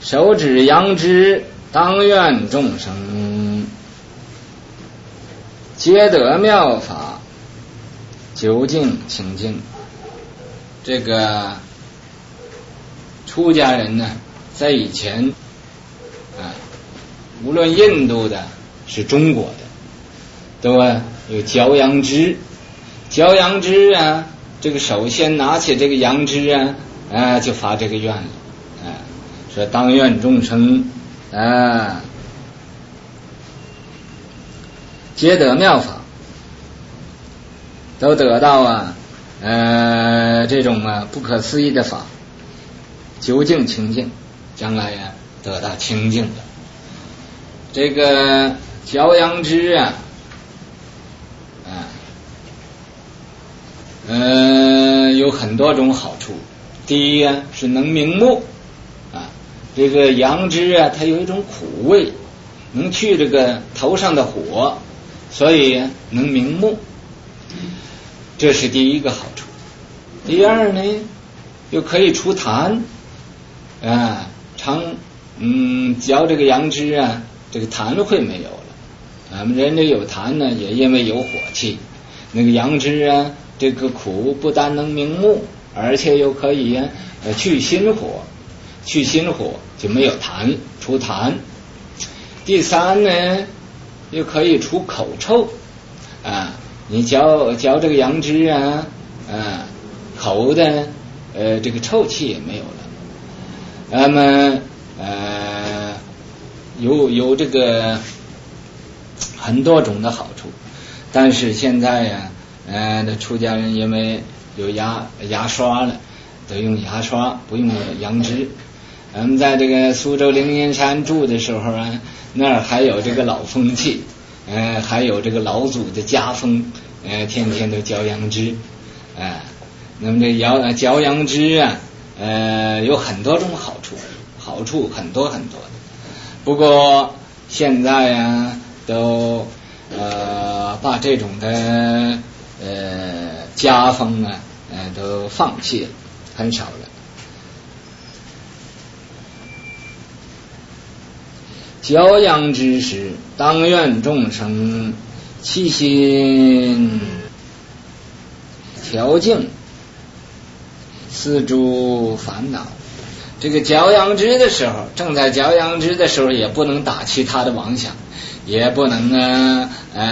手指扬之，当愿众生皆得妙法，究竟清净。这个出家人呢，在以前无论印度的是中国的，都有嚼杨枝。嚼杨枝啊，这个首先拿起这个杨枝啊，就发这个愿了，说当愿众生皆得妙法，都得到这种不可思议的法，究竟清净，将来得到清净的。这个嚼杨枝有很多种好处。第一是能明目这个杨枝它有一种苦味，能去这个头上的火，所以能明目，这是第一个好处。第二呢，又可以除痰嚼这个杨枝这个痰会没有了。俺们人这有痰呢，也因为有火气。那个杨枝这个苦不但能明目，而且又可以去心火，去心火就没有痰，除痰。第三呢，又可以除口臭你嚼这个杨枝口的这个臭气也没有了。那么有这个很多种的好处。但是现在出家人因为有牙刷了，都用牙刷，不用杨枝。我们在这个苏州灵岩山住的时候那儿还有这个老风气，还有这个老祖的家风，天天都嚼杨枝那么这嚼杨枝有很多种好处很多很多的。不过现在都把这种的家风都放弃了，很少了。嚼杨枝时，当愿众生其心调静，丝诸烦恼。这个嚼杨枝的时候，正在嚼杨枝的时候，也不能打其他的妄想，也不能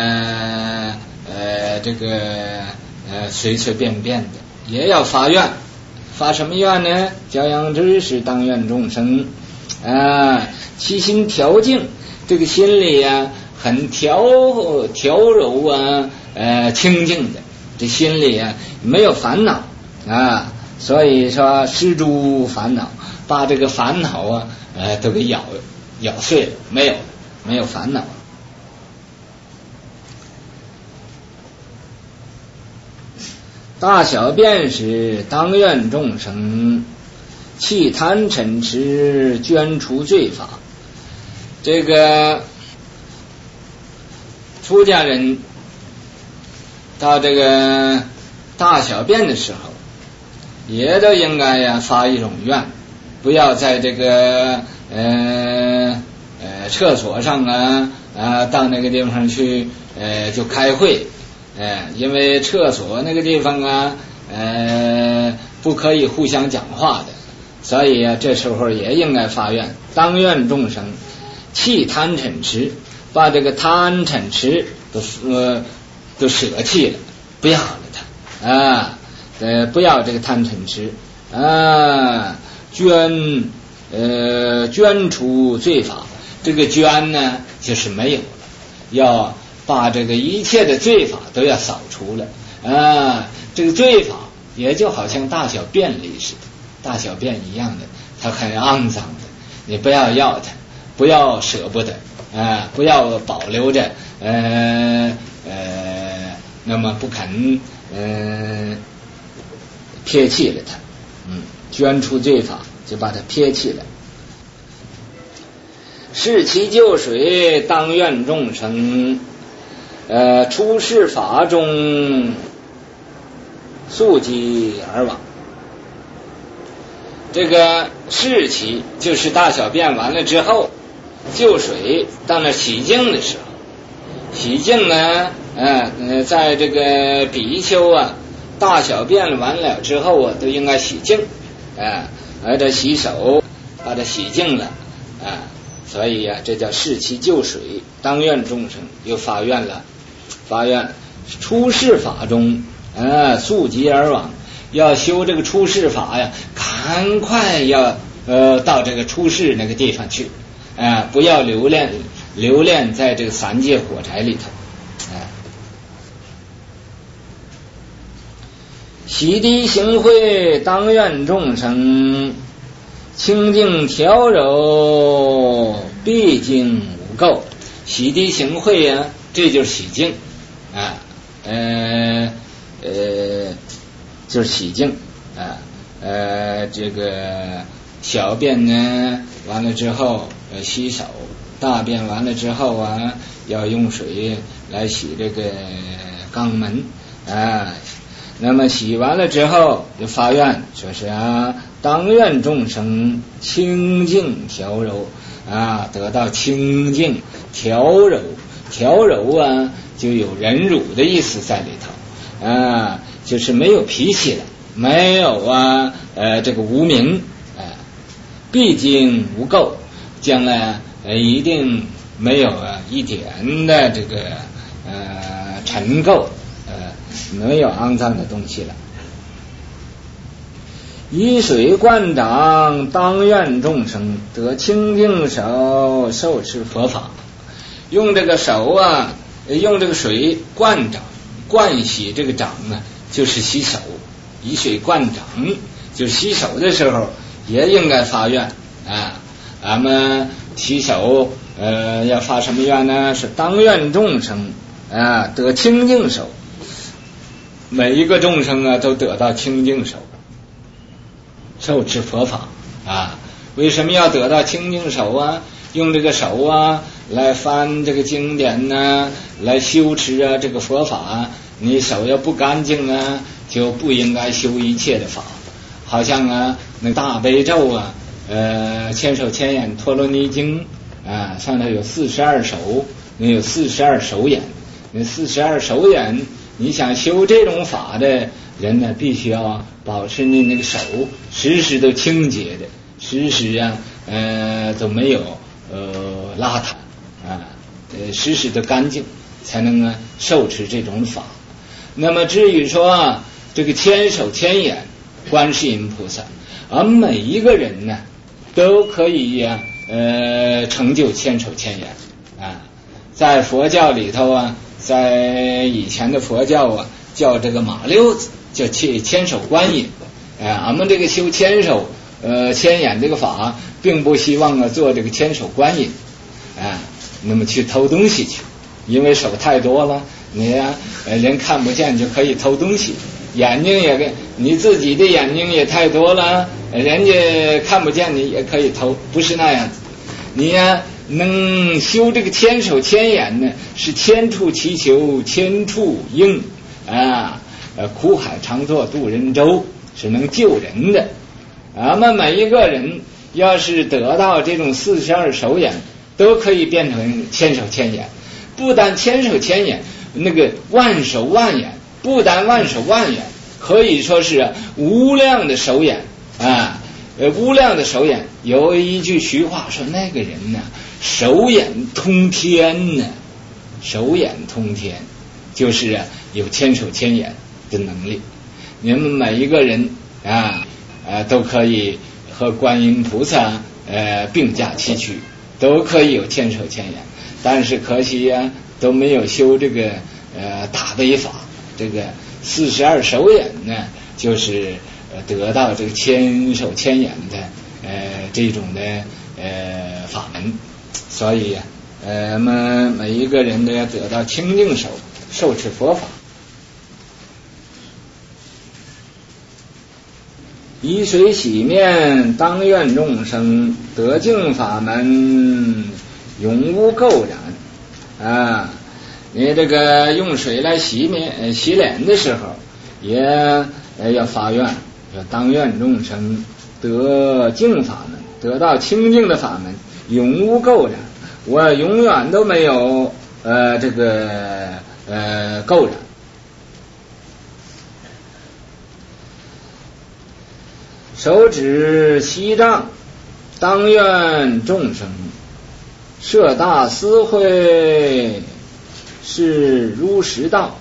这个随随便便的，也要发愿。发什么愿呢？嚼杨枝是当愿众生其心调静，这个心里很调柔清净的，这心里没有烦恼所以说施诸烦恼，把这个烦恼都给咬碎了，没有烦恼。大小便时，当愿众生弃贪嗔痴，捐除罪法。这个出家人到这个大小便的时候，也都应该发一种愿，不要在这个厕所上到那个地方去就开会因为厕所那个地方不可以互相讲话的，所以这时候也应该发愿，当愿众生弃贪嗔痴，把这个贪嗔痴都舍弃了，不要了它不要这个贪嗔痴捐除罪法。这个捐呢，就是没有了，要把这个一切的罪法都要扫除了这个罪法也就好像大小便里似的，大小便一样的，它很肮脏的，你不要它，不要舍不得不要保留着那么不肯撇弃了它捐除罪法，就把它撇弃了。视其旧水，当愿众生出世法中速疾而往。 这个士期就是大小便完了之后，就水到那洗净的时候，洗净呢，在这个比丘啊，大小便完了之后啊，都应该洗净，而且洗手把它洗净了，所以呀，这叫士期就水。当愿众生又发愿了，发愿出世法中，速疾而往，要修这个出世法呀，赶快要到这个出世那个地方去，不要留恋在这个三界火柴里头。洗涤行秽，当愿众生清净调柔，毕竟无垢。洗涤行秽呀，这就是洗净就是洗净这个小便呢完了之后洗手，大便完了之后啊，要用水来洗这个肛门那么洗完了之后就发愿，说是当愿众生清净调柔得到清净调柔。调柔就有忍辱的意思在里头就是没有脾气了，没有这个无明毕竟无垢，将来一定没有一点的这个尘垢，没有肮脏的东西了。以水灌掌，当愿众生得清净手，受持佛法。用这个手用这个水灌掌，灌洗这个掌就是洗手。以水灌掌就是洗手的时候也应该发愿咱们洗手要发什么愿呢？是当愿众生得清净手，每一个众生都得到清净手，受持佛法为什么要得到清净手用这个手来翻这个经典来修持这个佛法你手要不干净就不应该修一切的法。好像那大悲咒千手千眼陀罗尼经上头有42手，那有42手眼，那42手眼你想修这种法的人呢，必须要保持你那个手时时都清洁的，时时都没有邋遢时时都干净，才能受持这种法。那么至于说这个千手千眼观世音菩萨，每一个人呢都可以成就千手千眼在佛教里头在以前的佛教叫这个马六子，叫千手观音俺们这个修千手千眼这个法，并不希望做这个千手观音那么去偷东西去，因为手太多了，你人看不见就可以偷东西，眼睛也你自己的眼睛也太多了，人家看不见你也可以偷，不是那样子。你能修这个千手千眼呢，是千处祈求千处应苦海常作渡人舟，是能救人的。咱们每一个人要是得到这种42手眼，都可以变成千手千眼。不但千手千眼，那个万手万眼，不但万手万眼，可以说是无量的手眼无量的手眼。有一句徐话说，那个人手眼通天手眼通天，就是有千手千眼的能力。你们每一个人都可以和观音菩萨并驾齐驱，都可以有千手千眼，但是可惜都没有修这个大悲法。这个42手眼呢，就是得到这个千手千眼的这种的法门。所以我们每一个人都要得到清净手，受持佛法。以水洗面，当愿众生得净法门，永无垢染你这个用水来洗脸的时候，也要发愿，说当愿众生得净法门，得到清净的法门，永无垢染，我永远都没有这个垢染。手指西藏，当愿众生摄大思慧，是如实道。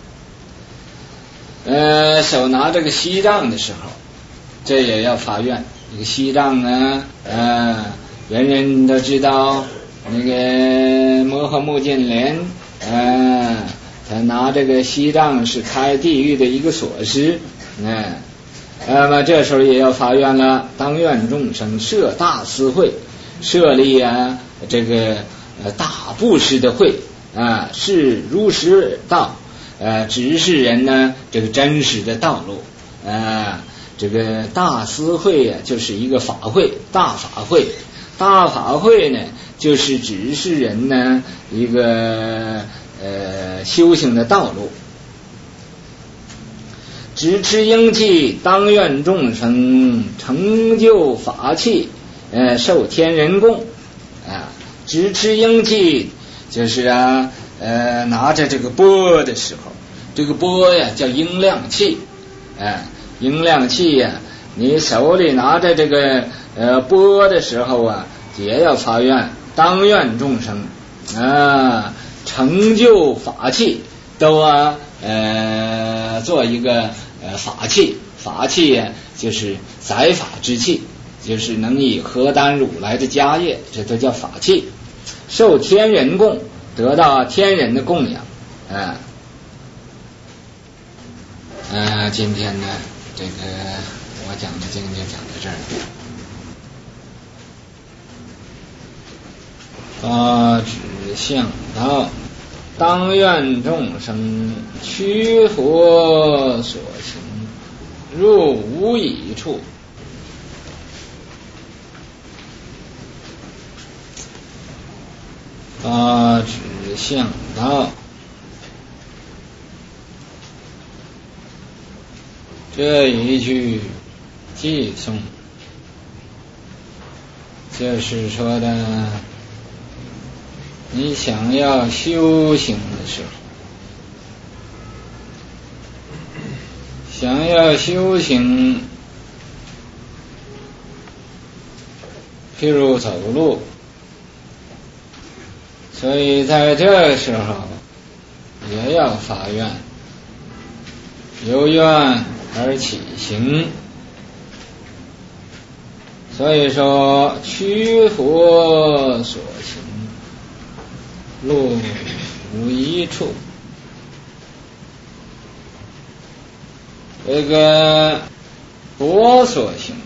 手拿这个西藏的时候，这也要发愿。这个西藏呢，人人都知道，那个摩诃目犍连，他拿这个西藏是开地狱的一个锁匙，那么这时候也要发愿了，当愿众生摄大思慧，设立这个大布施的慧是如实道，指示人呢这个真实的道路。这个大思慧就是一个法会，大法会。大法会呢就是指示人呢一个修行的道路。直持应气，当愿众生成就法器，受天人供。直持应气就是拿着这个钵的时候，这个钵叫应量器。应量器你手里拿着这个钵的时候也要发愿，当愿众生成就法器，都做一个法器。法器就是载法之器，就是能以何丹如来的家业，这都叫法器。受天人供，得到天人的供养。今天呢这个我讲的经就讲到这儿。发指向道，当愿众生趋佛所行，入无已处。发指向道，这一句偈颂就是说的，你想要修行的时候，想要修行，譬如走路，所以在这时候也要发愿，由愿而起行。所以说趋佛所行，入无一处。这个佛所行，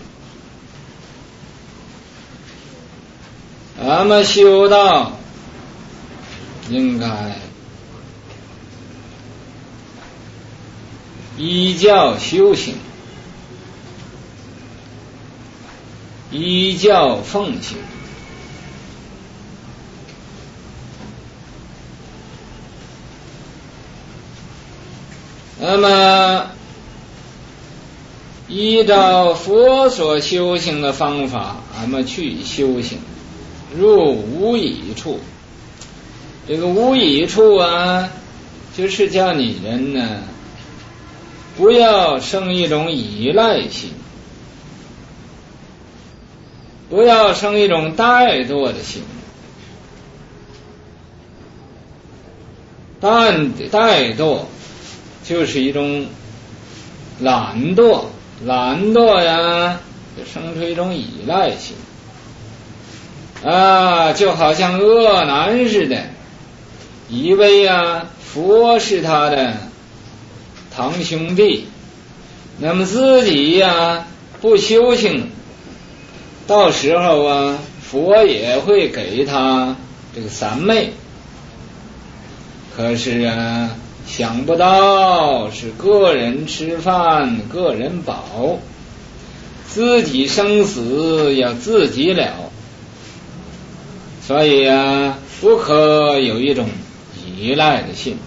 咱们修道应该依教修行，依教奉行。那么依照佛所修行的方法，咱们去修行，入无已处。这个无已处就是叫你人呢不要生一种依赖心，不要生一种怠惰的心。怠惰就是一种懒惰，懒惰就生出一种依赖心就好像恶男似的，以为佛是他的堂兄弟，那么自己不修行，到时候佛也会给他这个三昧。可是想不到是个人吃饭个人饱，自己生死要自己了，所以不可有一种依赖的心。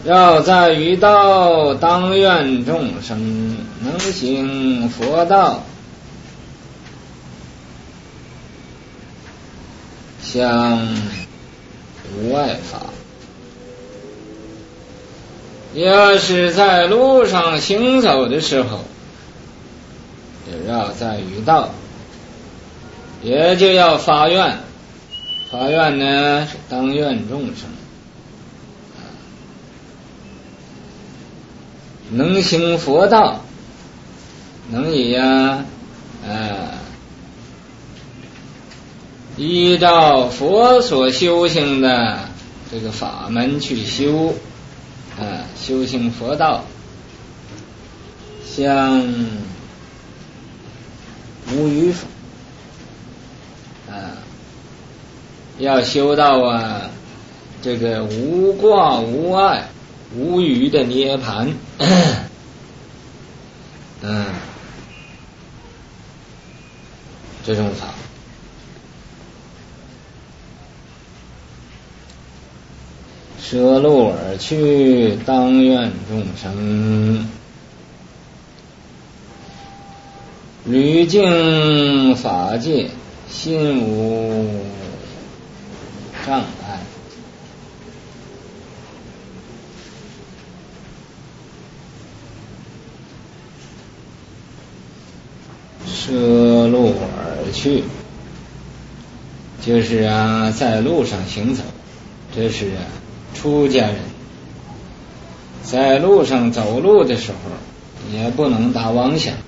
绕在于道，当愿众生能行佛道，向无碍法。要是在路上行走的时候，也绕在于道，也就要发愿。发愿呢是当愿众生能行佛道，能以依照佛所修行的这个法门去修，修行佛道，像无余法，要修到这个无挂无碍无余的涅槃，这种法。舍路而去，当愿众生屡经法界，心无障碍。舍路而去，就是在路上行走，这是出家人在路上走路的时候也不能打妄想，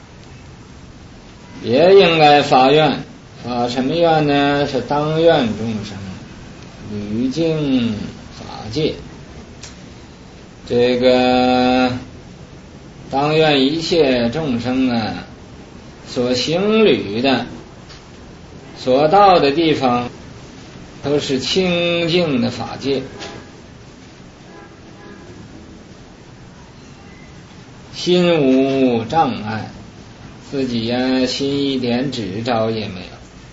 也应该发愿。发什么愿呢？是当愿众生屡经法界，这个当愿一切众生所行旅的所到的地方都是清净的法界，心无障碍，自己心一点执着也没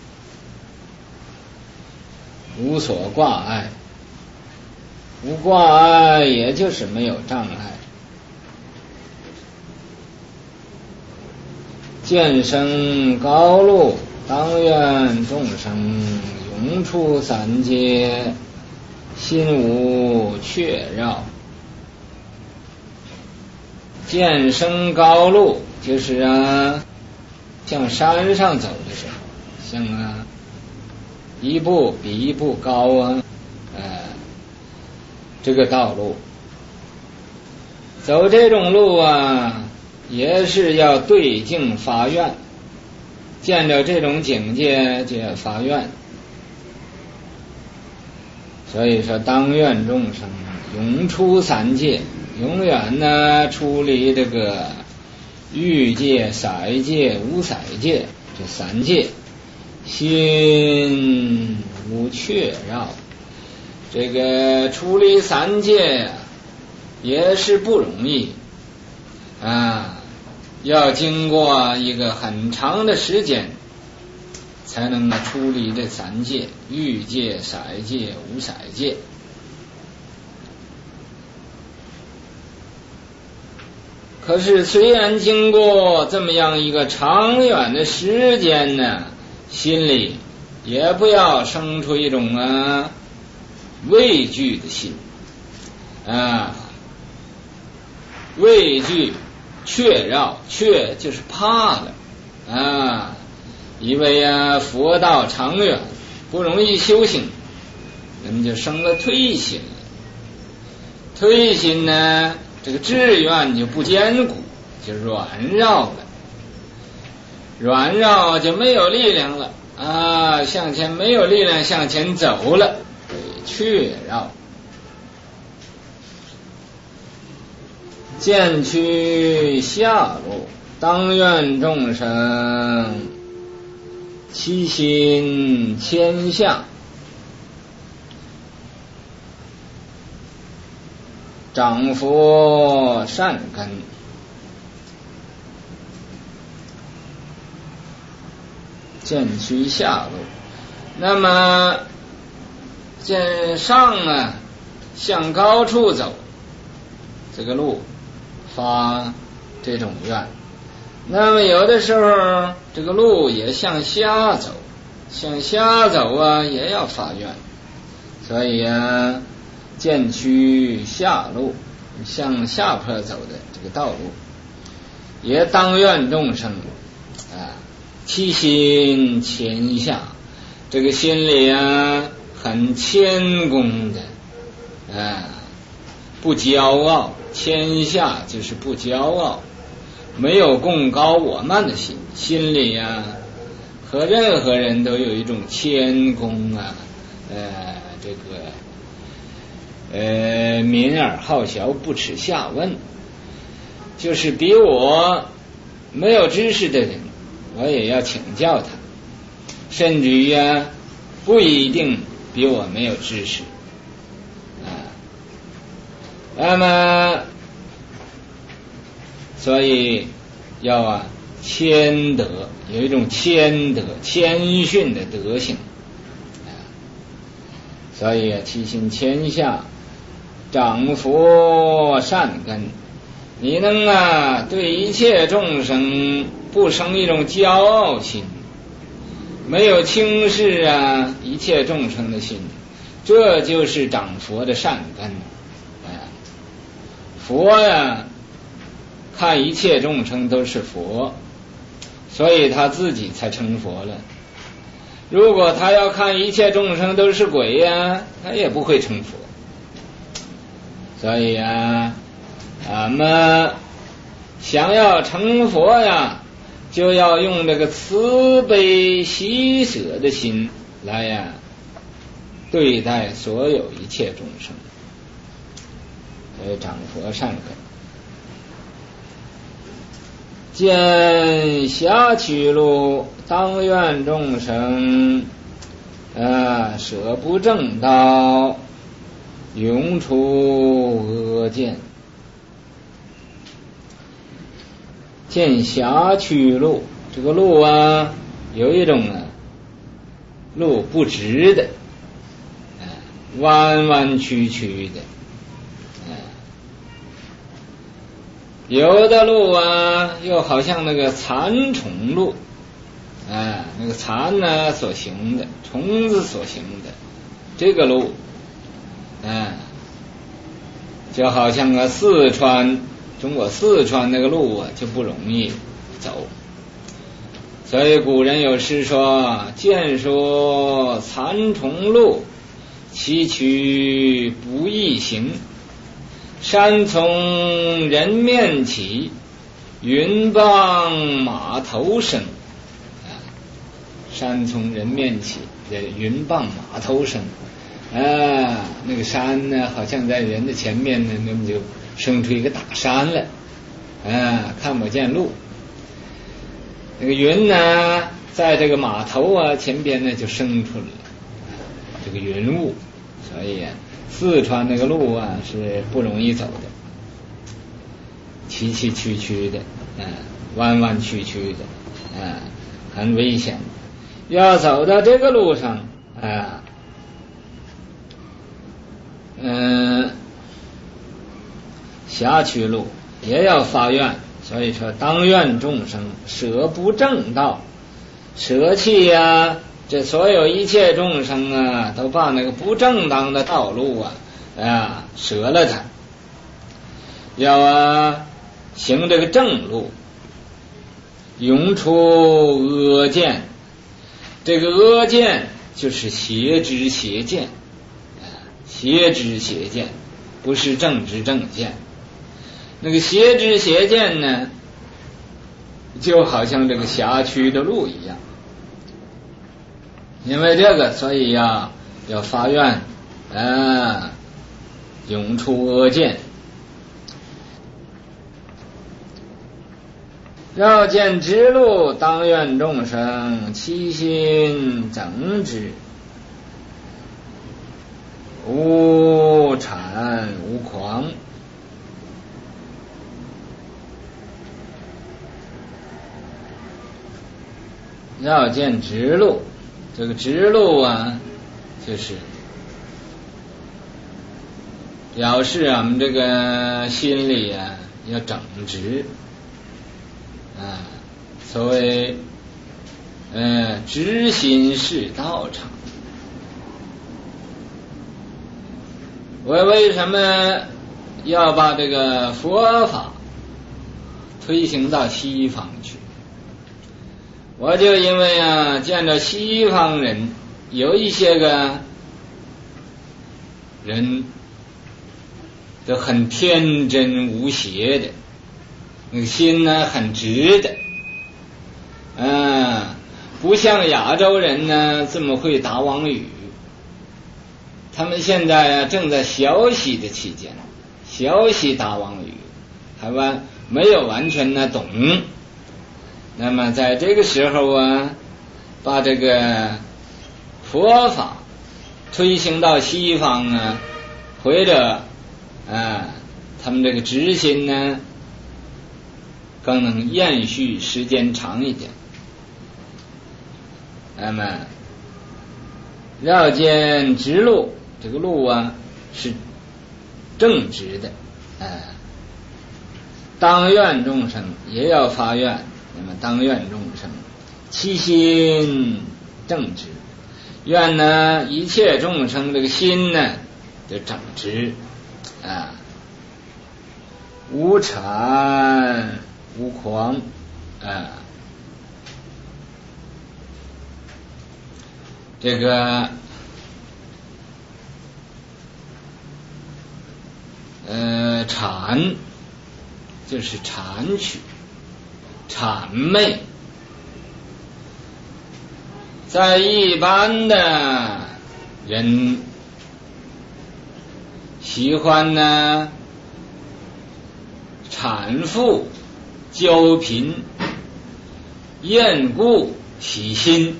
有，无所挂碍。无挂碍也就是没有障碍。见生高路，当愿众生永出三界，心无却绕。见生高路就是向山上走的时候，像一步比一步高这个道路走这种路也是要对境发愿，见着这种境界就要发愿。所以说当愿众生永出三界，永远出离这个欲界、色界、无色界这三界，心无却绕。这个出离三界也是不容易要经过一个很长的时间才能出离这三界：欲界、色界、无色界。可是虽然经过这么样一个长远的时间呢，心里也不要生出一种畏惧的心畏惧却绕，却就是怕了以为佛道长远不容易修行，那么就生了退心了。退心呢，这个志愿就不坚固，就软绕了，软绕就没有力量了向前没有力量向前走了，却绕。渐趋下路，当愿众生其心谦下，长佛善根。渐趋下路，那么渐上向高处走， 这个路发这种愿。那么有的时候这个路也向下走，向下走啊也要发愿，所以啊渐趋下路，向下坡走的这个道路，也当愿众生啊其心谦下，这个心里啊很谦恭的啊，不骄傲，谦下就是不骄傲，没有贡高我慢的心，心里啊和任何人都有一种谦恭啊，这个敏而好学，不耻下问，就是比我没有知识的人，我也要请教他，甚至于啊不一定比我没有知识啊。那么所以要啊谦德，有一种谦德谦逊的德行啊。所以其心谦下，长佛善根，你能啊对一切众生不生一种骄傲心，没有轻视啊一切众生的心，这就是长佛的善根。佛呀看一切众生都是佛，所以他自己才成佛了。如果他要看一切众生都是鬼呀，他也不会成佛。所以啊俺们想要成佛呀，就要用这个慈悲喜舍的心来呀对待所有一切众生，所以长佛善根。见下取路，当愿众生舍不正道，永除恶见。见下取路，这个路啊有一种路不直的，弯弯曲曲的，有的路啊又好像那个蚕虫路，那个蚕呢所行的，虫子所行的这个路，就好像中国四川那个路啊就不容易走。所以古人有诗说，见说蚕虫路，崎岖不易行，山从人面起，云傍马头生。山从人面起，云傍马头生。那个山呢好像在人的前面呢，那么就生出一个大山来，看不见路。那个云呢在这个马头啊前边呢就生出了这个云雾，所以四川那个路啊是不容易走的，崎崎岖岖的，弯弯曲曲的，很危险。要走到这个路上下取路也要发愿。所以说当愿众生舍不正道，舍弃呀这所有一切众生啊都把那个不正当的道路舍了它，要行这个正路，永除恶见。这个恶见就是邪知邪见，邪知邪见不是正知正见。那个邪知邪见呢就好像这个辖区的路一样，因为这个所以要发愿永除恶见。要见直路，当愿众生其心正直，无谄无狂。要见直路，这个直路啊就是表示我们这个心里啊要正直啊，所谓知心是道场。我为什么要把这个佛法推行到西方去？我就因为见着西方人有一些个人都很天真无邪的，那个心呢很直的，不像亚洲人呢这么会打妄语。他们现在正在学习的期间，学习打妄语，还没有完全的懂。那么在这个时候把这个佛法推行到西方或者他们这个执行呢更能延续时间长一点。那么绕见直路，这个路是正直的，当愿众生也要发愿。那么当愿众生其心正直，愿呢一切众生这个心呢就正直无谄无狂这个谄就是谄取谄媚，在一般的人喜欢呢谄富骄贫厌故喜新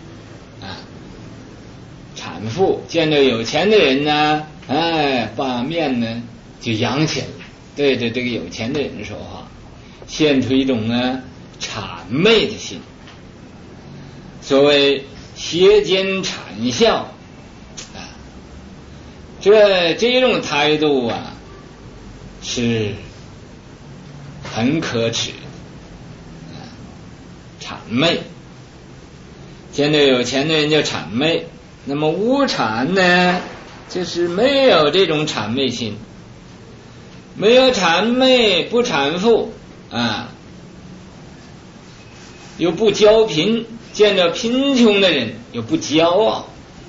谄富见着有钱的人呢把面呢就扬起来，对着这个有钱的人说话，现出一种谄媚的心，所谓邪奸谄笑这种态度是很可耻的谄媚，见着有钱的人就谄媚。那么无谄呢就是没有这种谄媚心，没有谄媚，不谄富又不骄贫，见着贫穷的人又不骄傲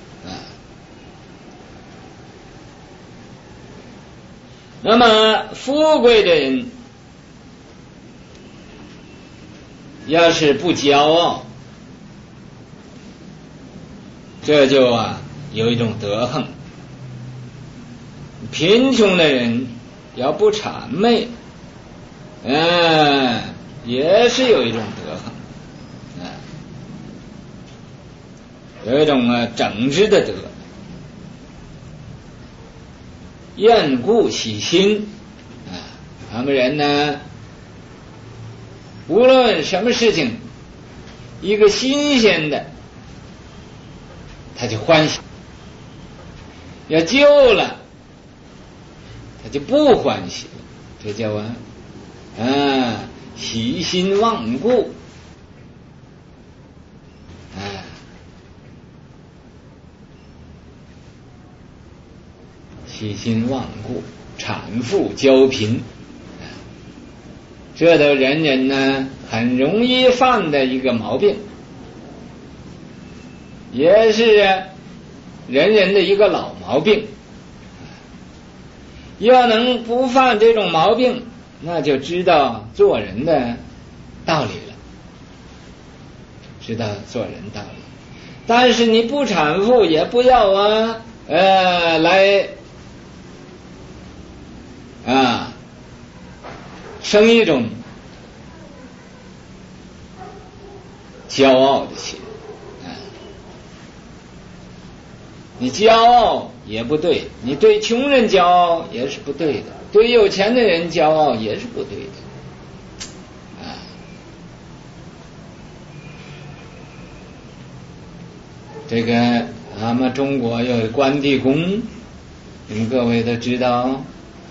那么富贵的人要是不骄傲，这就有一种德行。贫穷的人要不谄媚也是有一种德行有一种整直的德。厌故喜新他们人呢无论什么事情一个新鲜的他就欢喜，要旧了他就不欢喜了，这叫喜新忘故喜新忘故谄富骄贫这都人人呢很容易犯的一个毛病，也是人人的一个老毛病。要能不犯这种毛病，那就知道做人的道理了，知道做人道理。但是你不谄富也不要来生一种骄傲的心你骄傲也不对，你对穷人骄傲也是不对的，对有钱的人骄傲也是不对的这个俺们中国有关帝公，你们各位都知道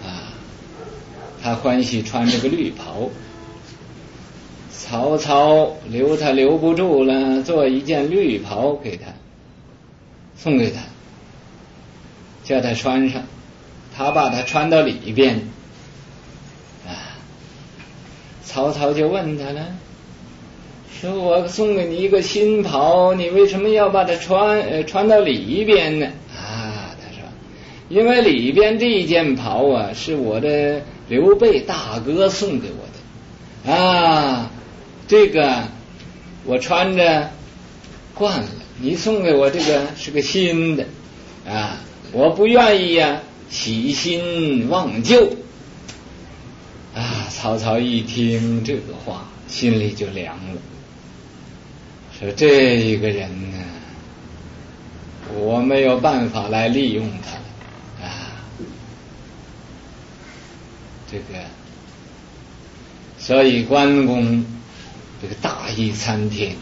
他欢喜穿这个绿袍。曹操留不住了，做一件绿袍给他，送给他，叫他穿上。他把它穿到里边，曹操就问他了，说我送给你一个新袍，你为什么要把它穿到里边呢？他说因为里边这一件袍啊，是我的刘备大哥送给我的这个我穿着惯了，你送给我这个是个新的我不愿意喜新忘旧曹操一听这个话，心里就凉了，说这个人呢，我没有办法来利用他这个，所以关公这个大义参天。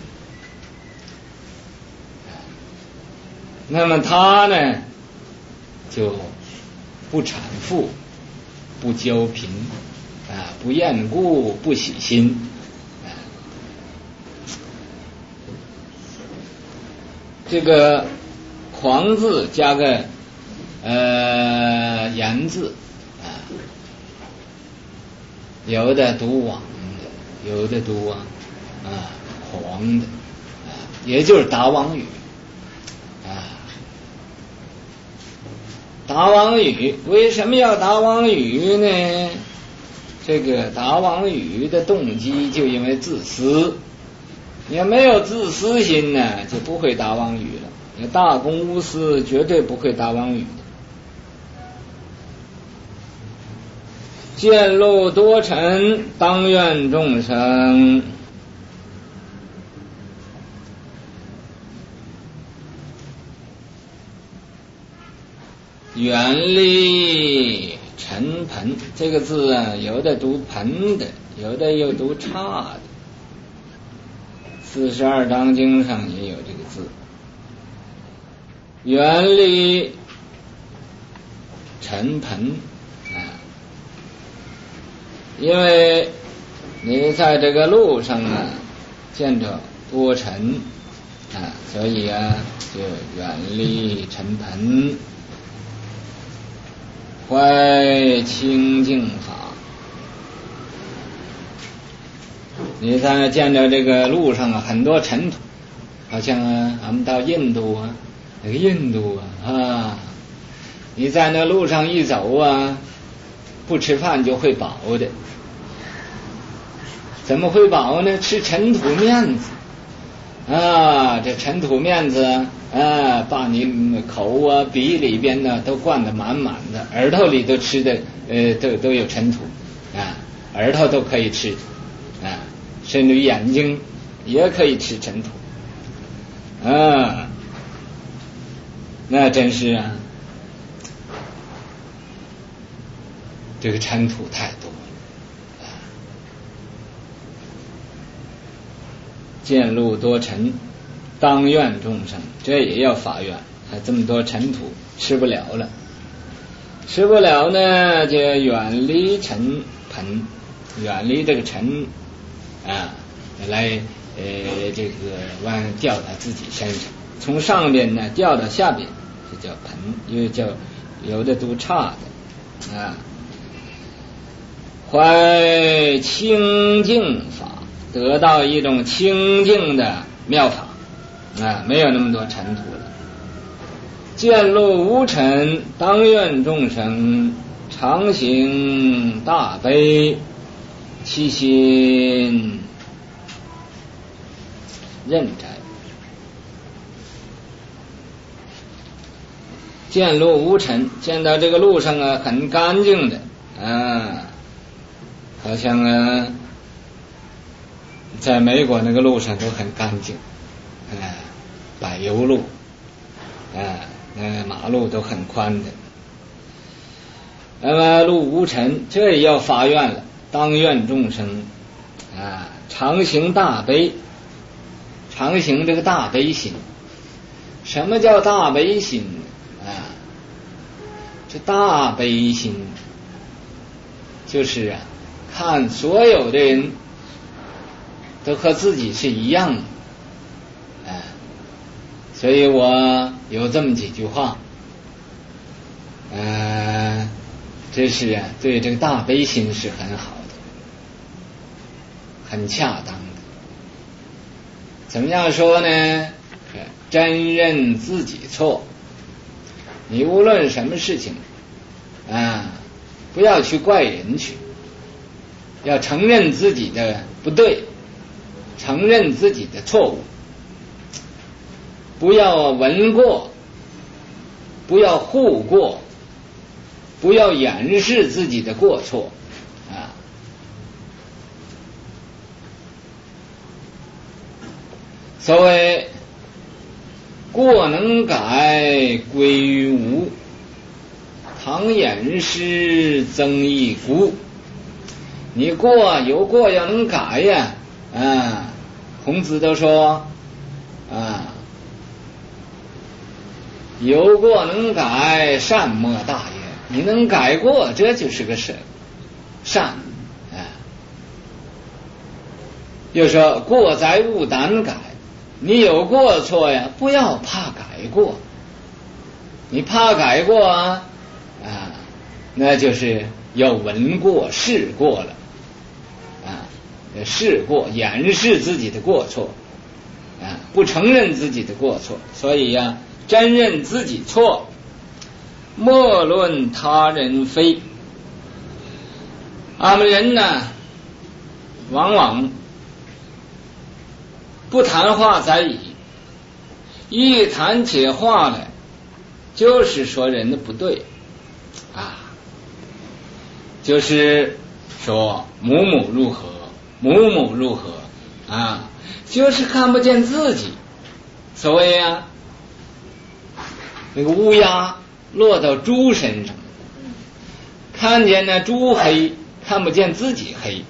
那么他呢，就不产妇，不骄贫不厌故，不喜新这个狂字加个言字有的读枉的，有的读狂的也就是打妄语打妄语。为什么要打妄语呢？这个打妄语的动机就因为自私，你要没有自私心呢，就不会打妄语了。你大公无私，绝对不会打妄语的。见路多尘，当愿众生远离尘盆。这个字有的读盆的，有的又读叉的。42章经上也有这个字。远离尘盆因为你在这个路上见着多尘所以就远离尘盆，怀清净法。你在见着这个路上很多尘土，好像俺们到印度那个印度你在那路上一走不吃饭就会饱的。怎么会饱呢？吃尘土面子这尘土面子把你口鼻里边都灌得满满的，耳朵里都吃的都有尘土耳朵都可以吃甚至眼睛也可以吃尘土那真是这个尘土太多了见路多尘，当愿众生，这也要发愿这么多尘土吃不了了，吃不了呢就远离尘盆，远离这个尘来这个掉到自己身上，从上边呢掉到下边，这叫盆，又叫有的读叉的怀清净法，得到一种清净的妙法没有那么多尘土了。见路无尘，当愿众生常行大悲，其心任斋。见路无尘，见到这个路上很干净的好像在美国那个路上都很干净柏油路那马路都很宽的。那么路无尘，这也要发愿了，当愿众生常行大悲，常行这个大悲心。什么叫大悲心这大悲心就是看所有的人都和自己是一样的，所以我有这么几句话，这是对这个大悲心是很好的，很恰当的。怎么样说呢？真认自己错，你无论什么事情不要去怪人去，要承认自己的不对，承认自己的错误，不要闻过，不要护过，不要掩饰自己的过错所谓过能改归于无，倘掩饰增一辜。你有过要能改呀孔子都说有过能改，善莫大也。你能改过，这就是个善又说过哉勿胆改，你有过错呀，不要怕改过。你怕改过那就是要闻过试过了试过，掩饰自己的过错不承认自己的过错。所以真认自己错，莫论他人非。俺们人呢，往往不谈话在矣，一谈起话来就是说人的不对就是说某某如何，某某如何就是看不见自己。所谓那个乌鸦落到猪身上，看见那猪黑，看不见自己黑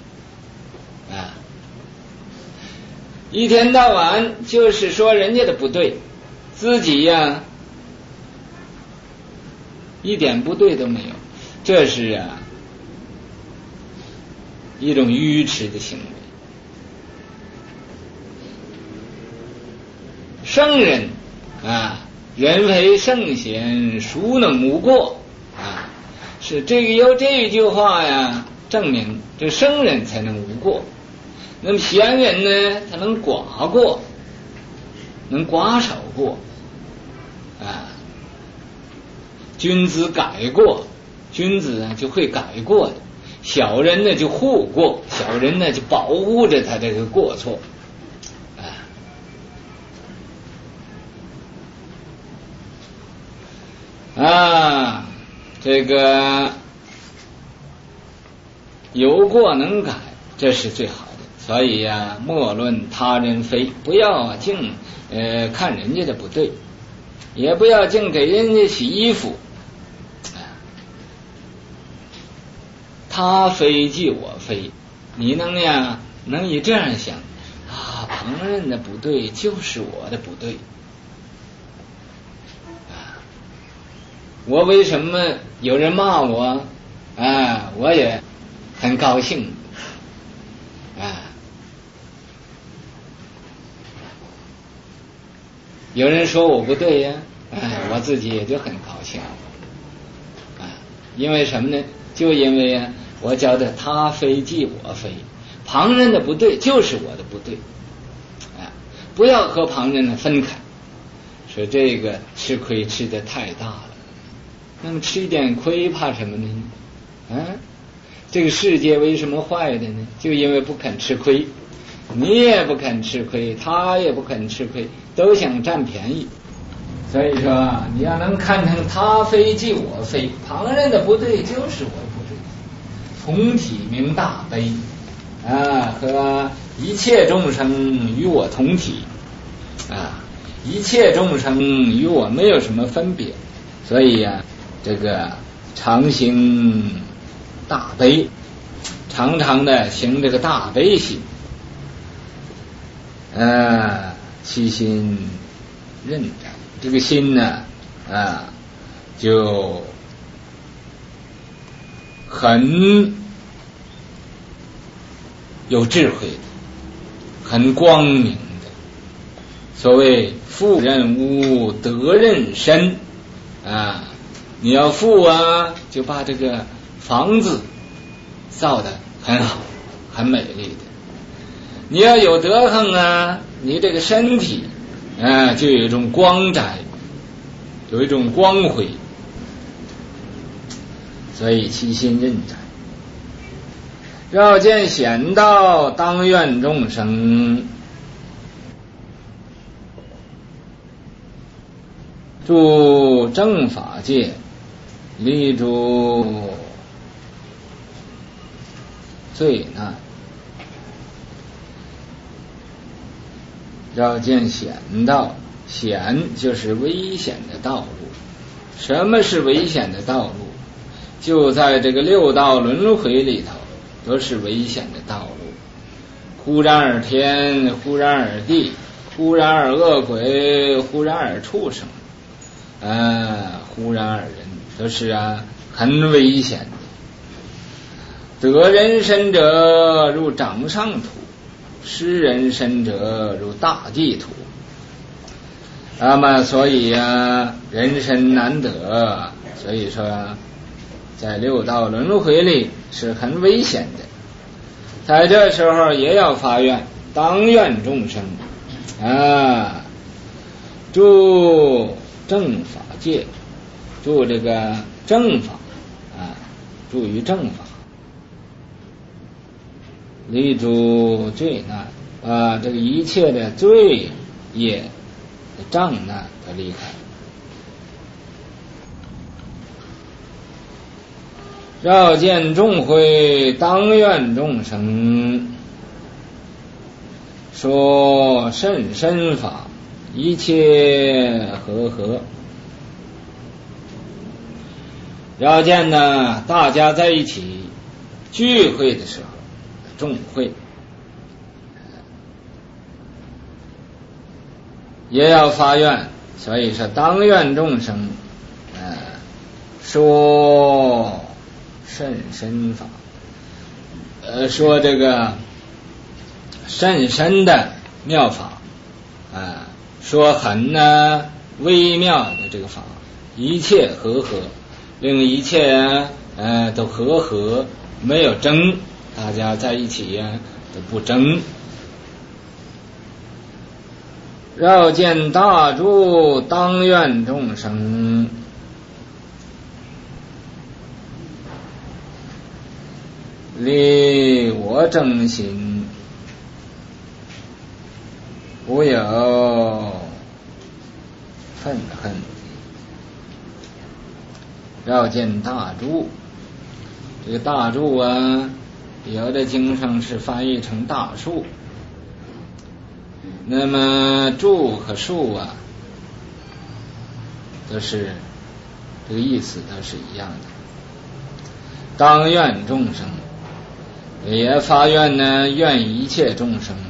一天到晚就是说人家的不对，自己一点不对都没有，这是一种愚痴的行为。圣人人非圣贤，孰能无过是这个由这一句话证明这圣人才能无过。那么贤人呢，他能寡过，能寡少过君子改过，君子就会改过的。小人呢就护过，小人呢就保护着他这个过错这个有过能改，这是最好的。所以莫论他人非，不要净看人家的不对，也不要净给人家洗衣服他非即我非。你能以这样想旁人的不对就是我的不对我为什么有人骂我我也很高兴有人说我不对我自己也就很高兴因为什么呢？就因为我觉得他非即我非，旁人的不对就是我的不对不要和旁人分开。说这个吃亏吃得太大了，那么吃一点亏怕什么呢？这个世界为什么坏的呢？就因为不肯吃亏，你也不肯吃亏，他也不肯吃亏，都想占便宜。所以说你要能看成他非即我非，旁人的不对就是我的不对，同体明大悲和一切众生与我同体一切众生与我没有什么分别。所以这个常行大悲，常常的行这个大悲心其心认长。这个心呢就很有智慧的，很光明的。所谓富人无德人身啊，你要富啊，就把这个房子造得很好很美丽的。你要有德行啊，你这个身体啊就有一种光彩，有一种光辉。所以其心任哉。要见贤道，当愿众生住正法界，离诸罪难。要见险道，险就是危险的道路。什么是危险的道路？就在这个六道轮回里头，都是危险的道路。忽然而天，忽然而地，忽然而恶鬼，忽然而畜生，忽然而人，都是很危险的。得人身者如掌上土，失人身者如大地土。那么所以人身难得，所以说在六道轮回里是很危险的。在这时候也要发愿，当愿众生住正法界，住这个正法住于正法，离诸罪难，把这个一切的罪业的障难都离开。绕见众会，当愿众生说甚深法，一切和合。要见呢，大家在一起聚会的时候，众会也要发愿，所以说当愿众生说甚深法，说这个甚深的妙法说很微妙的这个法，一切和合，令一切都和合，没有争，大家在一起都不争。绕见大诸，当愿众生离我争心，无有愤恨。绕见大诸，这个大诸有的经上是翻译成大树，那么诸和树都是这个意思，都是一样的。当愿众生也发愿呢，愿一切众生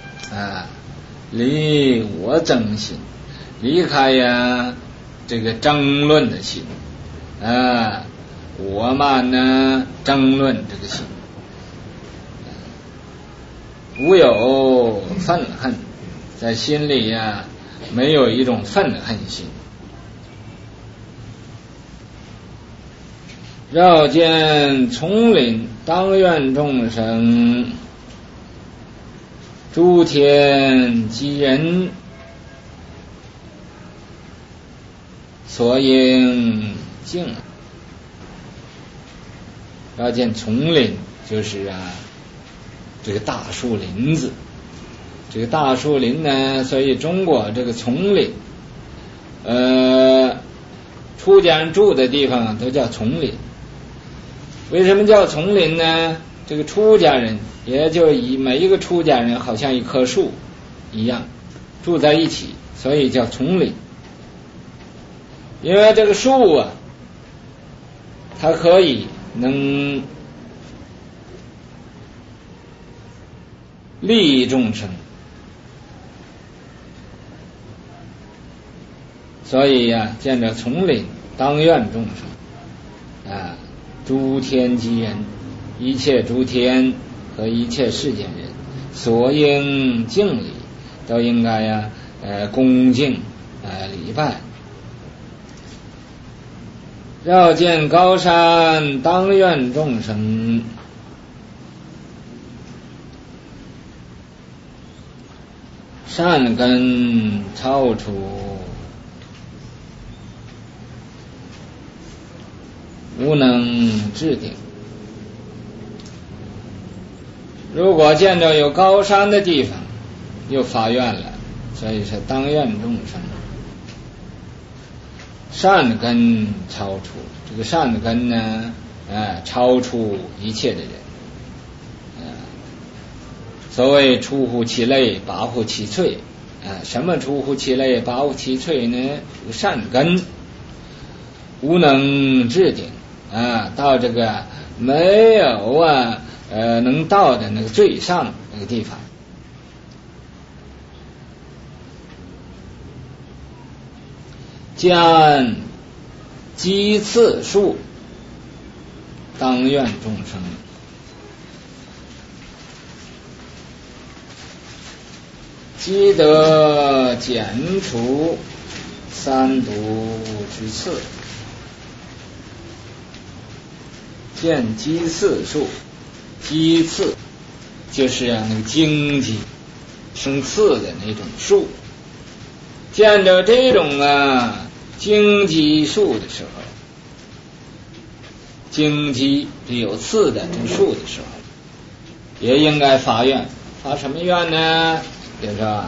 离我争心，离开这个争论的心我们呢争论这个心，无有愤恨，在心里没有一种愤恨心。绕见丛林，当愿众生诸天及人所应境。绕见丛林就是这个大树林子，这个大树林呢，所以中国这个丛林出家人住的地方都叫丛林。为什么叫丛林呢？这个出家人也就以每一个出家人好像一棵树一样住在一起，所以叫丛林。因为这个树它可以能利益众生，所以见着丛林当愿众生诸天及人，一切诸天和一切世间人所应敬礼，都应该恭敬礼拜。绕见高山，当愿众生善根超出，无能至顶。如果见着有高山的地方，又发愿了，所以说当愿众生善根超出。这个善根呢，超出一切的人。所谓出乎其类，拔乎其萃。什么出乎其类，拔乎其萃呢？善根无能至顶。到这个没有能到的那个最上那个地方。见鸡刺树，当愿众生积德减除三毒之刺。见鸡刺树，鸡刺就是那个荆棘生刺的那种树。见着这种荆棘树的时候，荆棘有刺的这树的时候，也应该发愿。发什么愿呢？就是说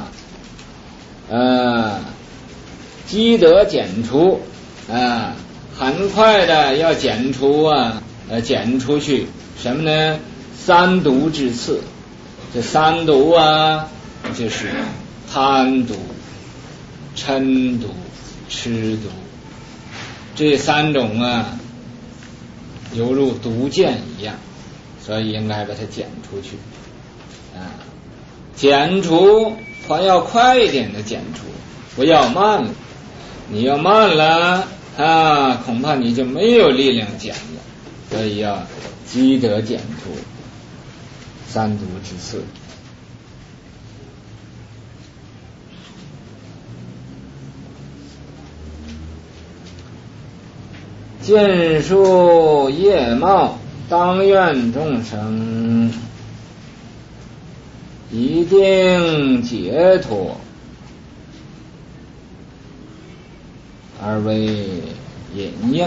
积德减除，很快的要减除减出去什么呢？三毒之刺。这三毒就是贪毒、嗔毒、痴毒，这三种犹如毒箭一样，所以应该把它减出去。减除还要快一点的减除，不要慢了。你要慢了恐怕你就没有力量减了。所以要积德减除三毒之刺。见树叶茂，当愿众生一定解脱，而为引应。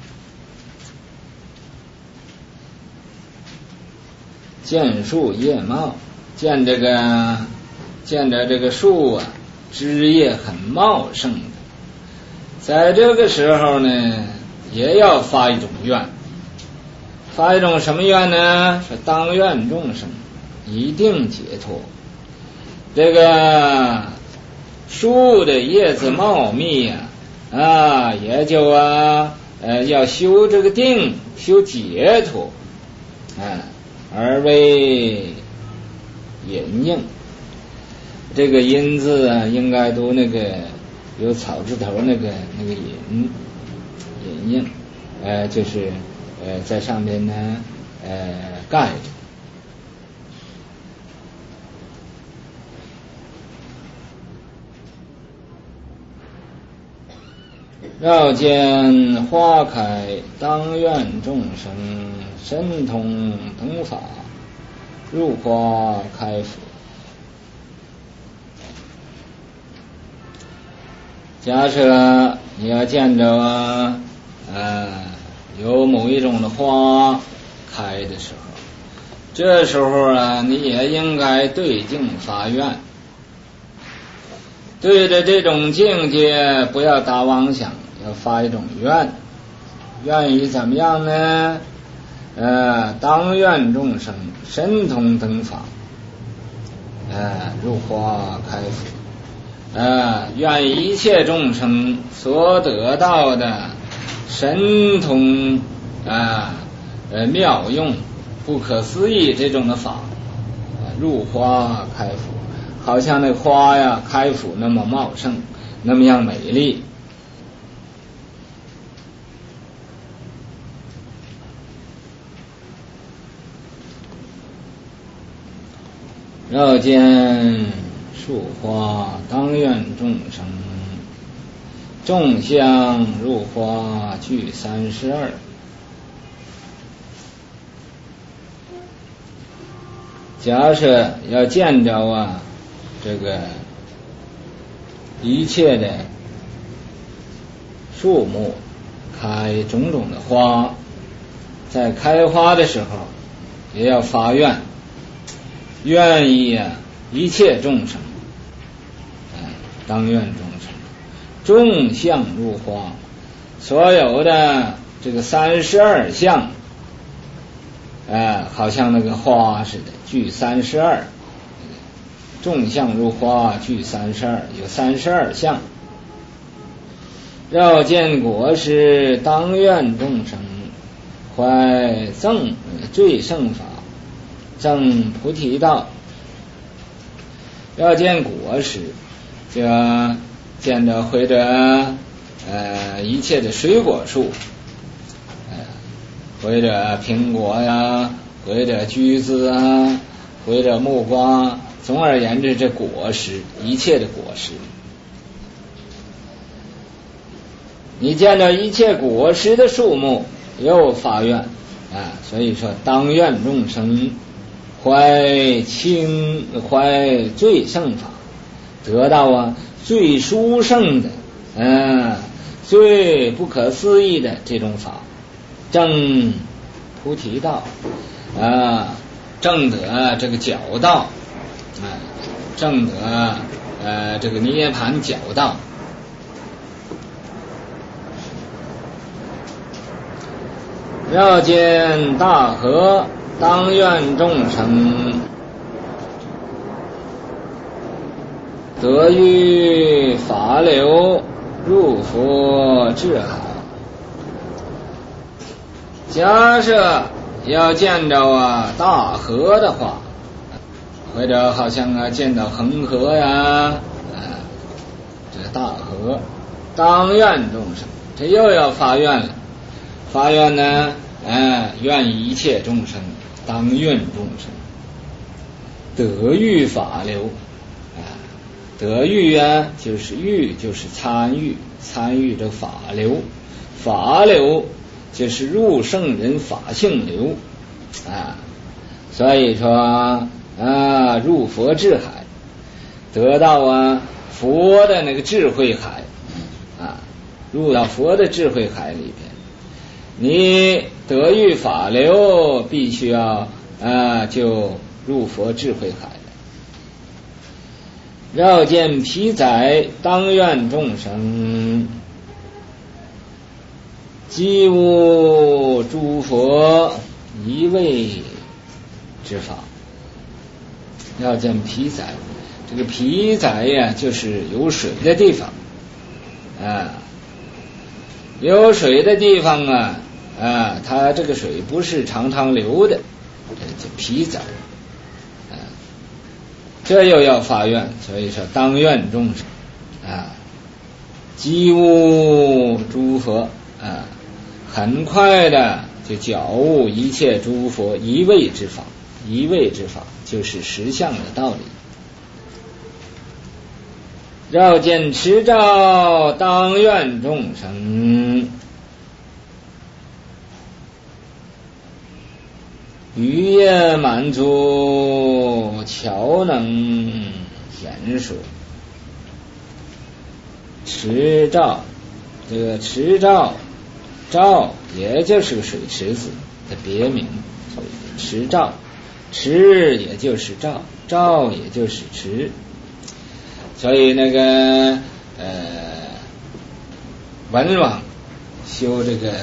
见树叶茂，见着这个树枝叶很茂盛的，在这个时候呢，也要发一种愿。发一种什么愿呢？是当愿众生一定解脱。这个树的叶子茂密也就要修这个定，修解脱而为引应。这个引字应该读那个有草字头那个引应，就是在上面呢盖着。绕见花开，当愿众生身同等法，入花开福。假设你要见着有某一种的花开的时候，这时候你也应该对境发愿，对着这种境界不要打妄想，要发一种愿。愿意怎么样呢？当愿众生身同等法，入花开福。愿一切众生所得到的神通妙用不可思议这种的法，入花开福，好像那花开福那么茂盛，那么样美丽。 绕见树花当愿众生，众相入花具32。假设要见着这个一切的树木开种种的花，在开花的时候也要发愿，愿意一切众生当愿众生众相入花，所有的这个32相好像那个花似的，具32，众相入花具32，有32相。绕见果实当愿众生，怀赠最胜法，证菩提道。要见果实，就见着或者一切的水果树，或者苹果呀，或者橘子啊，或者木瓜，总而言之，这果实，一切的果实。你见到一切果实的树木，又发愿所以说当愿众生怀最胜法，得到最殊胜的最不可思议的这种法，证菩提道证得这个皎道证得这个涅盘皎道。绕见大河当愿众生，得遇法流入佛智海。假设要见着大河的话，或者好像见到恒河呀这个大河当愿众生，这又要发愿了。发愿呢愿一切众生当愿众生得遇法流得遇就是遇，就是参与这法流，法流就是入圣人法性流所以说入佛智海，得到佛的那个智慧海入到佛的智慧海里边。你得遇法流，必须要就入佛智慧海。绕见皮载当愿众生，即无诸佛一味之法。绕见皮载，这个皮载就是有水的地方有水的地方它这个水不是常常流的，这叫皮载这又要发愿，所以说当愿众生即悟诸佛很快的就觉悟一切诸佛一味之法。一味之法就是实相的道理。绕见持照当愿众生，余业满足巧能显说。持照，这个持照也就是个水池子的别名，所以持照，持也就是照，照也就是持。所以那个文王修这个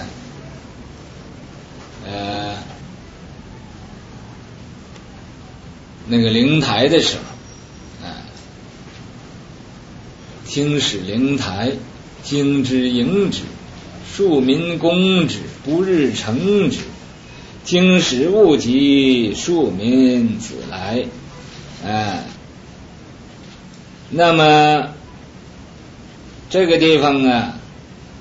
那个灵台的时候听使灵台，经之迎之，庶民攻之，不日成之，经使勿及，庶民子来那么这个地方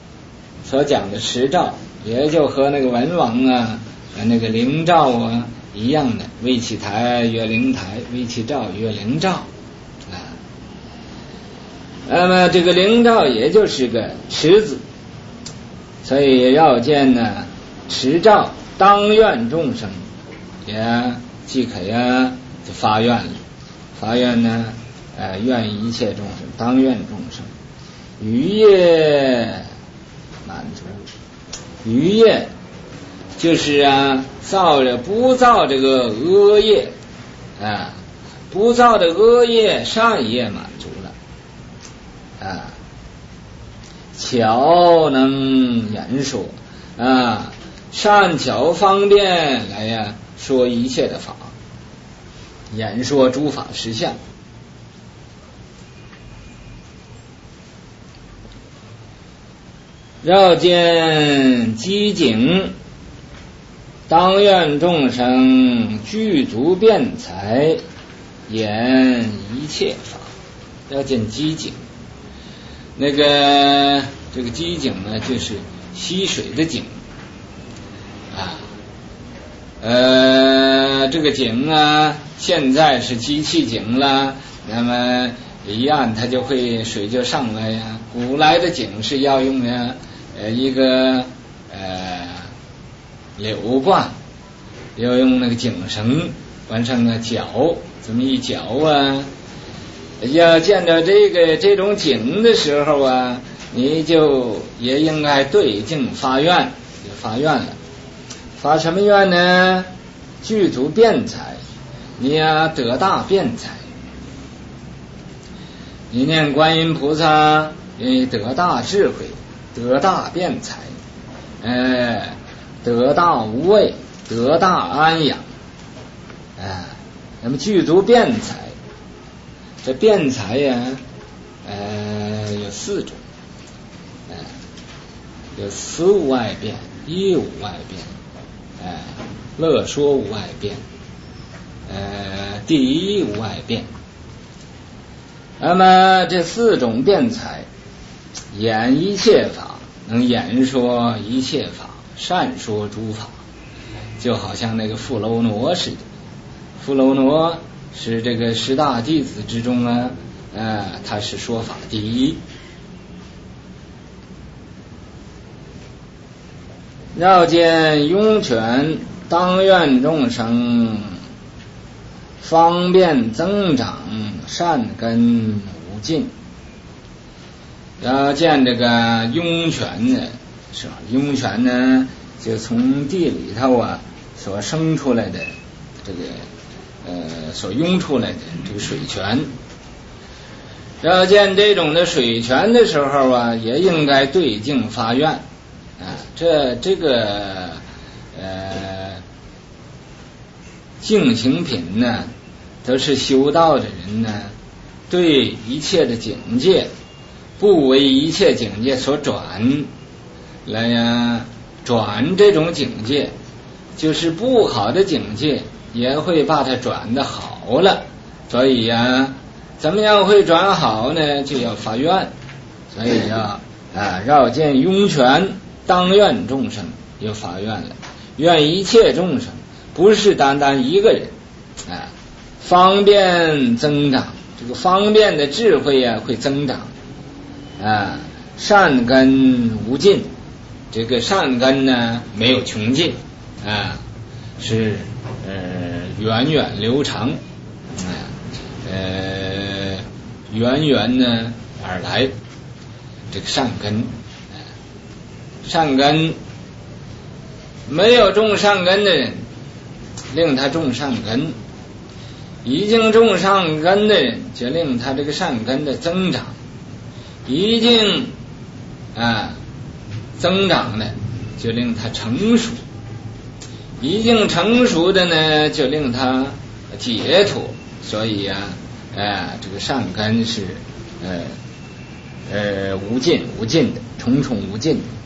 所讲的持照，也就和那个文王那个灵照一样的，为其台曰灵台，为其照曰灵照啊。那么这个灵照也就是个持字，所以要见呢持照当愿众生，也即可呀就发愿了。发愿呢愿一切众生，当愿众生余业满足。余业就是不造这个恶业不造的恶业，善业满足了巧能言说善巧方便来说一切的法，演说诸法实相。绕见机警，当愿众生具足辩才，演一切法。要见机警，这个机警呢，就是溪水的井这个井现在是机器井了，那么一按它就会水就上来呀。古来的井是要用一个柳冠，要用那个井绳往上绞，这么一绞要见到这种井的时候你就也应该对境发愿，就发愿了。发什么愿呢？具足辩才，你得大辩才。你念观音菩萨，你得大智慧，得大辩才，得大无畏，得大安养那么具足辩才，这辩才有4种有思无碍辩，依无碍辩，乐说无碍辩，第一无碍辩。那么这4种辩才，演一切法，能演说一切法，善说诸法，就好像那个富楼那似的。富楼那是这个10大弟子之中他是说法第一。要见涌泉，当愿众生方便增长，善根无尽。要见这个涌泉呢，是吧？涌泉呢，就从地里头所生出来的这个所涌出来的这个水泉。要见这种的水泉的时候也应该对境发愿这个净行品呢，都是修道的人呢，对一切的境界不为一切境界所转，来转这种境界，就是不好的境界也会把它转得好了。所以怎么样会转好呢？就要发愿。所以绕见涌泉，当愿众生又发愿了，愿一切众生，不是单单一个人方便增长，这个方便的智慧会增长善根无尽，这个善根呢没有穷尽是源远流长源源呢而来。这个善根善根没有种善根的人，令他种善根；已经种善根的人，就令他这个善根的增长；已经增长的，就令他成熟；已经成熟的呢，就令他解脱。所以这个善根是无尽的，重重无尽的。